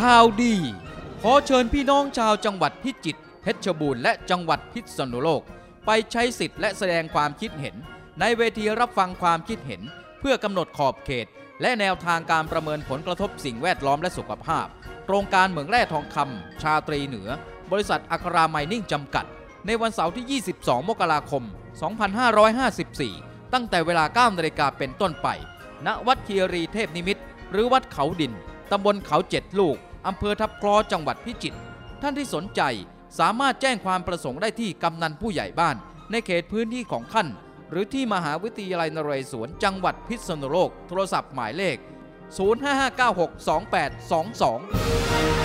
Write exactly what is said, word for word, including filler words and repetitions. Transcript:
ข่าวดีขอเชิญพี่น้องชาวจังหวัดพิจิตรเพชรบูรณ์และจังหวัดพิษณุโลกไปใช้สิทธิ์และแสดงความคิดเห็นในเวทีรับฟังความคิดเห็นเพื่อกำหนดขอบเขตและแนวทางการประเมินผลกระทบสิ่งแวดล้อมและสุขภาพโครงการเหมืองแร่ทองคำชาตรีเหนือบริษัทอัคราไมนิ่งจำกัดในวันเสาร์ที่ยี่สิบสองมกราคมสองพันห้าร้อยห้าสิบสี่ตั้งแต่เวลา เก้านาฬิกาเป็นต้นไปณวัดคีรีเทพนิมิตรหรือวัดเขาดินตำบลเขาเจ็ดลูกอำเภอทับคล้อจังหวัดพิจิตรท่านที่สนใจสามารถแจ้งความประสงค์ได้ที่กำนันผู้ใหญ่บ้านในเขตพื้นที่ของท่านหรือที่มหาวิทยาลัยนเรศวรจังหวัดพิษณุโลกโทรศัพท์หมายเลขศูนย์ ห้า ห้า เก้า หก สอง แปด สอง สอง